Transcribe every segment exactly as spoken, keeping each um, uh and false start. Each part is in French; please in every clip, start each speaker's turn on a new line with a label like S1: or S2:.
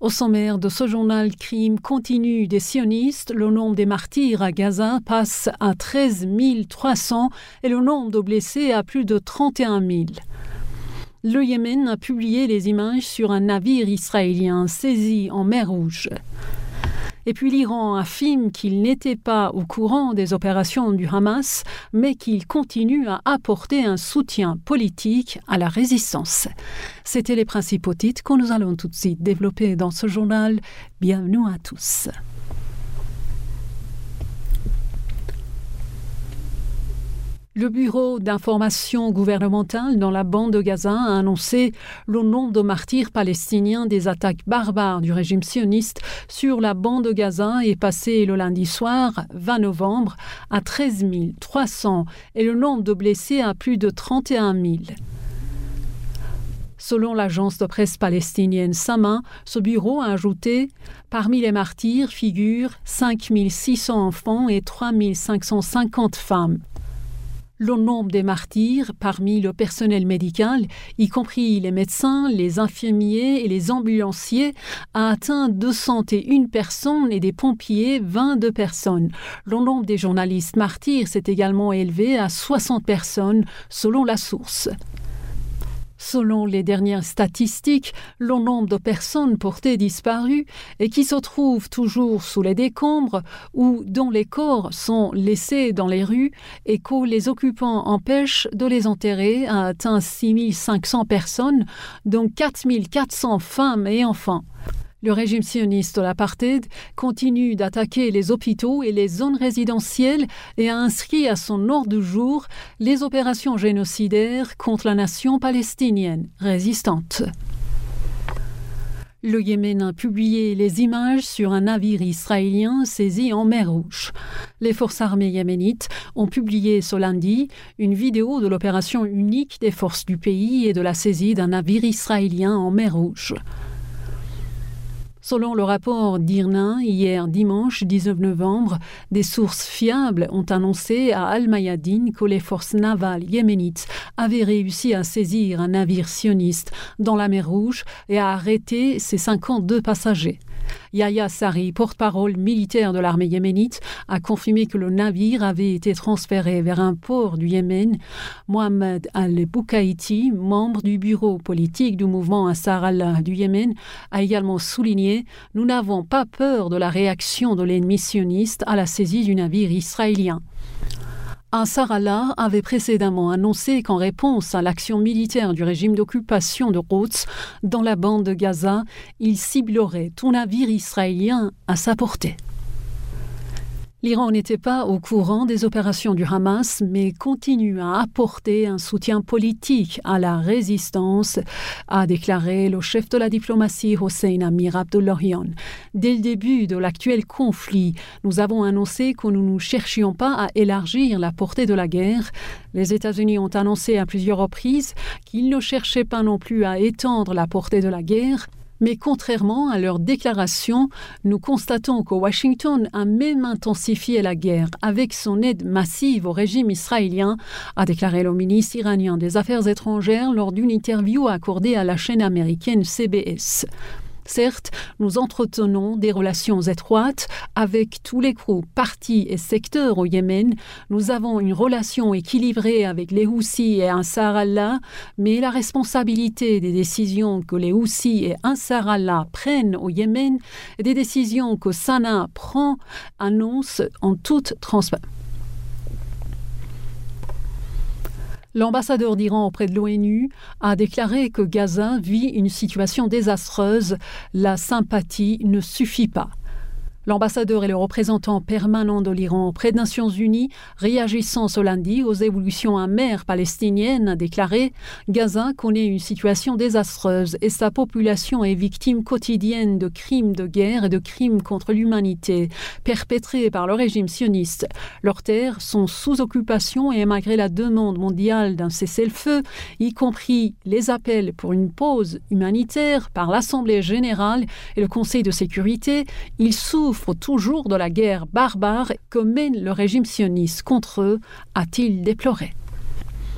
S1: Au sommaire de ce journal Crime continu des sionistes, le nombre des martyrs à Gaza passe à treize mille trois cents et le nombre de blessés à plus de trente et un mille. Le Yémen a publié les images sur un navire israélien saisi en mer Rouge. Et puis l'Iran affirme qu'il n'était pas au courant des opérations du Hamas, mais qu'il continue à apporter un soutien politique à la résistance. C'étaient les principaux titres que nous allons tout de suite développer dans ce journal. Bienvenue à tous. Le Bureau d'information gouvernementale dans la bande de Gaza a annoncé le nombre de martyrs palestiniens des attaques barbares du régime sioniste sur la bande de Gaza est passé le lundi soir, vingt novembre, à treize mille trois cents et le nombre de blessés à plus de trente et un mille. Selon l'agence de presse palestinienne Sama, ce bureau a ajouté « Parmi les martyrs figurent cinq mille six cents enfants et trois mille cinq cent cinquante femmes ». Le nombre des martyrs parmi le personnel médical, y compris les médecins, les infirmiers et les ambulanciers, a atteint deux cent un personnes et des pompiers vingt-deux personnes. Le nombre des journalistes martyrs s'est également élevé à soixante personnes selon la source. Selon les dernières statistiques, le nombre de personnes portées disparues et qui se trouvent toujours sous les décombres ou dont les corps sont laissés dans les rues et que les occupants empêchent de les enterrer a atteint six mille cinq cents personnes, dont quatre mille quatre cents femmes et enfants. Le régime sioniste de l'apartheid continue d'attaquer les hôpitaux et les zones résidentielles et a inscrit à son ordre du jour les opérations génocidaires contre la nation palestinienne résistante. Le Yémen a publié les images sur un navire israélien saisi en mer Rouge. Les forces armées yéménites ont publié ce lundi une vidéo de l'opération unique des forces du pays et de la saisie d'un navire israélien en mer Rouge. Selon le rapport d'I R N A, hier dimanche dix-neuf novembre, des sources fiables ont annoncé à Al-Mayadin que les forces navales yéménites avaient réussi à saisir un navire sioniste dans la mer Rouge et à arrêter ses cinquante-deux passagers. Yahya Sarri, porte-parole militaire de l'armée yéménite, a confirmé que le navire avait été transféré vers un port du Yémen. Mohamed Al-Boukaïti, membre du bureau politique du mouvement Ansar Allah du Yémen, a également souligné « Nous n'avons pas peur de la réaction de l'ennemi sioniste à la saisie du navire israélien ». Ansar Allah avait précédemment annoncé qu'en réponse à l'action militaire du régime d'occupation de Quds dans la bande de Gaza, il ciblerait tout navire israélien à sa portée. L'Iran n'était pas au courant des opérations du Hamas, mais continue à apporter un soutien politique à la résistance, a déclaré le chef de la diplomatie Hossein Amir Abdollahian. Dès le début de l'actuel conflit, nous avons annoncé que nous ne cherchions pas à élargir la portée de la guerre. Les États-Unis ont annoncé à plusieurs reprises qu'ils ne cherchaient pas non plus à étendre la portée de la guerre. Mais contrairement à leurs déclarations, nous constatons que Washington a même intensifié la guerre avec son aide massive au régime israélien, a déclaré le ministre iranien des Affaires étrangères lors d'une interview accordée à la chaîne américaine C B S. Certes, nous entretenons des relations étroites avec tous les groupes, partis et secteurs au Yémen. Nous avons une relation équilibrée avec les Houthis et Ansar Allah, mais la responsabilité des décisions que les Houthis et Ansar Allah prennent au Yémen et des décisions que Sanaa prend annonce en toute transparence. L'ambassadeur d'Iran auprès de l'ONU a déclaré que Gaza vit une situation désastreuse. La sympathie ne suffit pas. L'ambassadeur et le représentant permanent de l'Iran auprès des Nations Unies, réagissant ce lundi aux évolutions amères palestiniennes, a déclaré « Gaza connaît une situation désastreuse et sa population est victime quotidienne de crimes de guerre et de crimes contre l'humanité perpétrés par le régime sioniste. Leurs terres sont sous occupation et malgré la demande mondiale d'un cessez-le-feu, y compris les appels pour une pause humanitaire par l'Assemblée générale et le Conseil de sécurité, ils souffrent toujours de la guerre barbare que mène le régime sioniste contre eux, a-t-il déploré.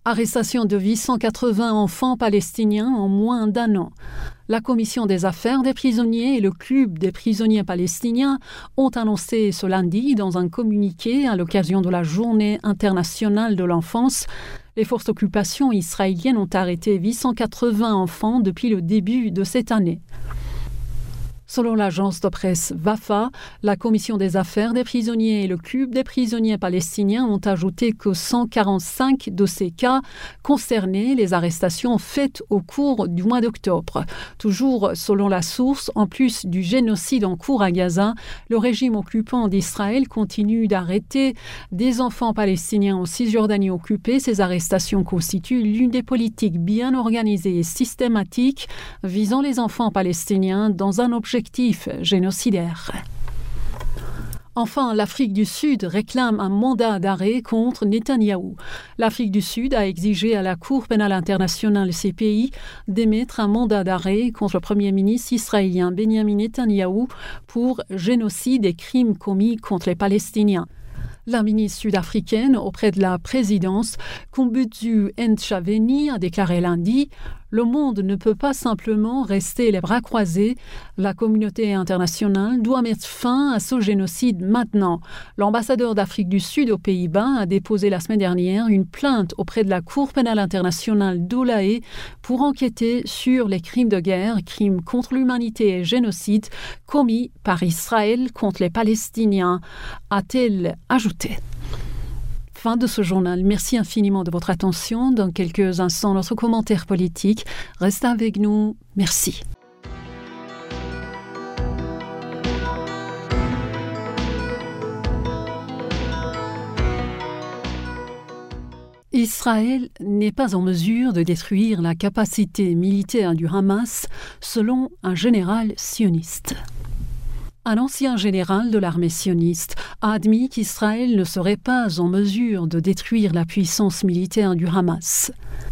S1: Arrestation de huit cent quatre-vingts enfants palestiniens en moins d'un an. La Commission des affaires des prisonniers et le Club des prisonniers palestiniens ont annoncé ce lundi dans un communiqué à l'occasion de la Journée internationale de l'enfance. Les forces d'occupation israéliennes ont arrêté huit cent quatre-vingts enfants depuis le début de cette année. Selon l'agence de presse Wafa, la Commission des affaires des prisonniers et le Club des prisonniers palestiniens ont ajouté que cent quarante-cinq de ces cas concernaient les arrestations faites au cours du mois d'octobre. Toujours selon la source, en plus du génocide en cours à Gaza, le régime occupant d'Israël continue d'arrêter des enfants palestiniens en Cisjordanie occupée. Ces arrestations constituent l'une des politiques bien organisées et systématiques visant les enfants palestiniens dans un objectif génocidaire. Enfin, l'Afrique du Sud réclame un mandat d'arrêt contre Netanyahou. L'Afrique du Sud a exigé à la Cour pénale internationale C P I d'émettre un mandat d'arrêt contre le Premier ministre israélien Benjamin Netanyahou pour génocide et crimes commis contre les Palestiniens. La ministre sud-africaine auprès de la présidence, Kumbutsu Ntshavheni, a déclaré lundi « Le monde ne peut pas simplement rester les bras croisés. La communauté internationale doit mettre fin à ce génocide maintenant. » L'ambassadeur d'Afrique du Sud aux Pays-Bas a déposé la semaine dernière une plainte auprès de la Cour pénale internationale de La Haye pour enquêter sur les crimes de guerre, crimes contre l'humanité et génocide commis par Israël contre les Palestiniens, a-t-elle ajouté. Fin de ce journal. Merci infiniment de votre attention. Dans quelques instants, notre commentaire politique. Restez avec nous. Merci. Israël n'est pas en mesure de détruire la capacité militaire du Hamas, selon un général sioniste. Un ancien général de l'armée sioniste a admis qu'Israël ne serait pas en mesure de détruire la puissance militaire du Hamas.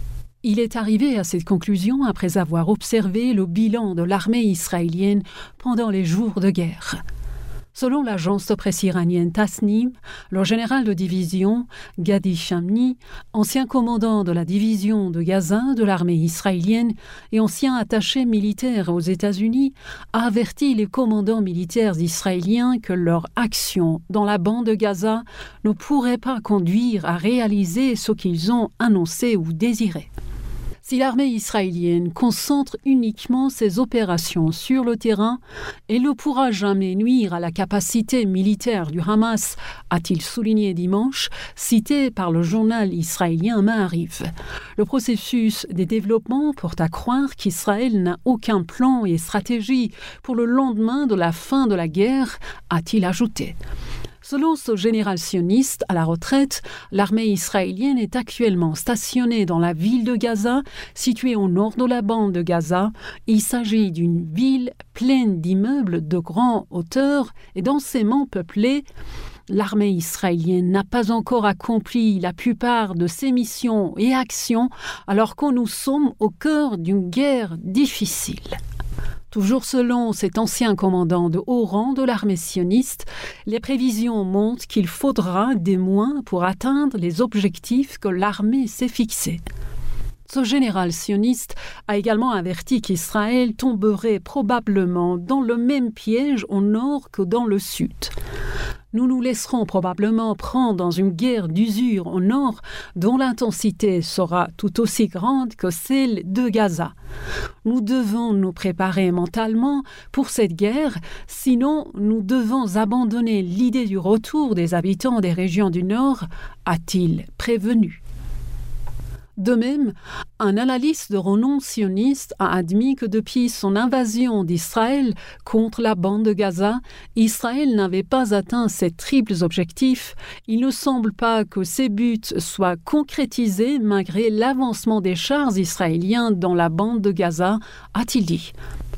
S1: Il est arrivé à cette conclusion après avoir observé le bilan de l'armée israélienne pendant les jours de guerre. Selon l'agence de presse iranienne Tasnim, le général de division Gadi Shamni, ancien commandant de la division de Gaza de l'armée israélienne et ancien attaché militaire aux États-Unis, a averti les commandants militaires israéliens que leur action dans la bande de Gaza ne pourrait pas conduire à réaliser ce qu'ils ont annoncé ou désiré. Si l'armée israélienne concentre uniquement ses opérations sur le terrain, elle ne pourra jamais nuire à la capacité militaire du Hamas, a-t-il souligné dimanche, cité par le journal israélien Maariv. Le processus des développements porte à croire qu'Israël n'a aucun plan et stratégie pour le lendemain de la fin de la guerre, a-t-il ajouté. Selon ce général sioniste à la retraite, l'armée israélienne est actuellement stationnée dans la ville de Gaza, située au nord de la bande de Gaza. Il s'agit d'une ville pleine d'immeubles de grande hauteur et densément peuplée. L'armée israélienne n'a pas encore accompli la plupart de ses missions et actions, alors que nous sommes au cœur d'une guerre difficile. Toujours selon cet ancien commandant de haut rang de l'armée sioniste, les prévisions montrent qu'il faudra des mois pour atteindre les objectifs que l'armée s'est fixés. Ce général sioniste a également averti qu'Israël tomberait probablement dans le même piège au nord que dans le sud. Nous nous laisserons probablement prendre dans une guerre d'usure au nord dont l'intensité sera tout aussi grande que celle de Gaza. Nous devons nous préparer mentalement pour cette guerre, sinon nous devons abandonner l'idée du retour des habitants des régions du nord, a-t-il prévenu. De même, un analyste de renom sioniste a admis que depuis son invasion d'Israël contre la bande de Gaza, Israël n'avait pas atteint ses triples objectifs. Il ne semble pas que ces buts soient concrétisés malgré l'avancement des chars israéliens dans la bande de Gaza, a-t-il dit.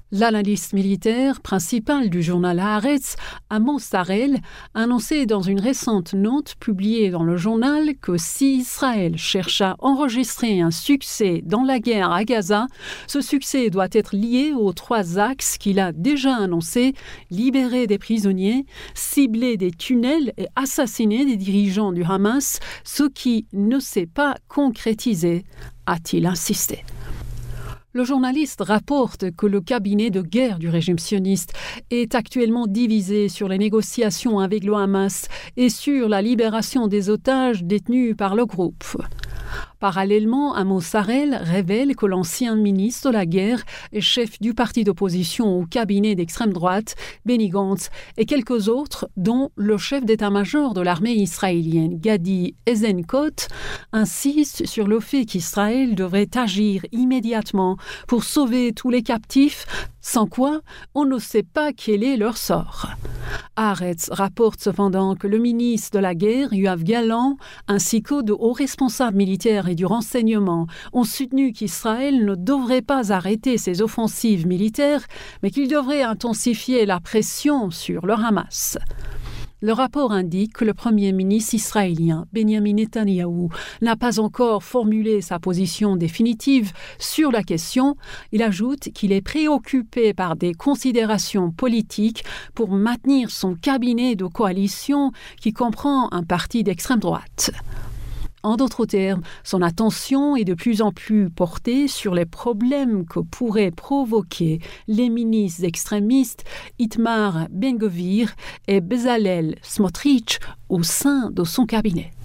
S1: L'analyste militaire principal du journal Haaretz, Amos Harel, annonçait dans une récente note publiée dans le journal que si Israël cherche à enregistrer un succès dans la guerre à Gaza, ce succès doit être lié aux trois axes qu'il a déjà annoncés: libérer des prisonniers, cibler des tunnels et assassiner des dirigeants du Hamas, ce qui ne s'est pas concrétisé, a-t-il insisté. Le journaliste rapporte que le cabinet de guerre du régime sioniste est actuellement divisé sur les négociations avec le Hamas et sur la libération des otages détenus par le groupe. Parallèlement, Amos Harel révèle que l'ancien ministre de la guerre et chef du parti d'opposition au cabinet d'extrême droite, Benny Gantz, et quelques autres, dont le chef d'état-major de l'armée israélienne, Gadi Eisenkot, insistent sur le fait qu'Israël devrait agir immédiatement pour sauver tous les captifs, sans quoi on ne sait pas quel est leur sort. Haaretz rapporte cependant que le ministre de la guerre, Yoav Gallant, ainsi que de hauts responsables militaires et du renseignement ont soutenu qu'Israël ne devrait pas arrêter ses offensives militaires, mais qu'il devrait intensifier la pression sur le Hamas. Le rapport indique que le Premier ministre israélien, Benjamin Netanyahou, n'a pas encore formulé sa position définitive sur la question. Il ajoute qu'il est préoccupé par des considérations politiques pour maintenir son cabinet de coalition qui comprend un parti d'extrême droite. En d'autres termes, son attention est de plus en plus portée sur les problèmes que pourraient provoquer les ministres extrémistes Itamar Ben-Gvir et Bezalel Smotrich au sein de son cabinet.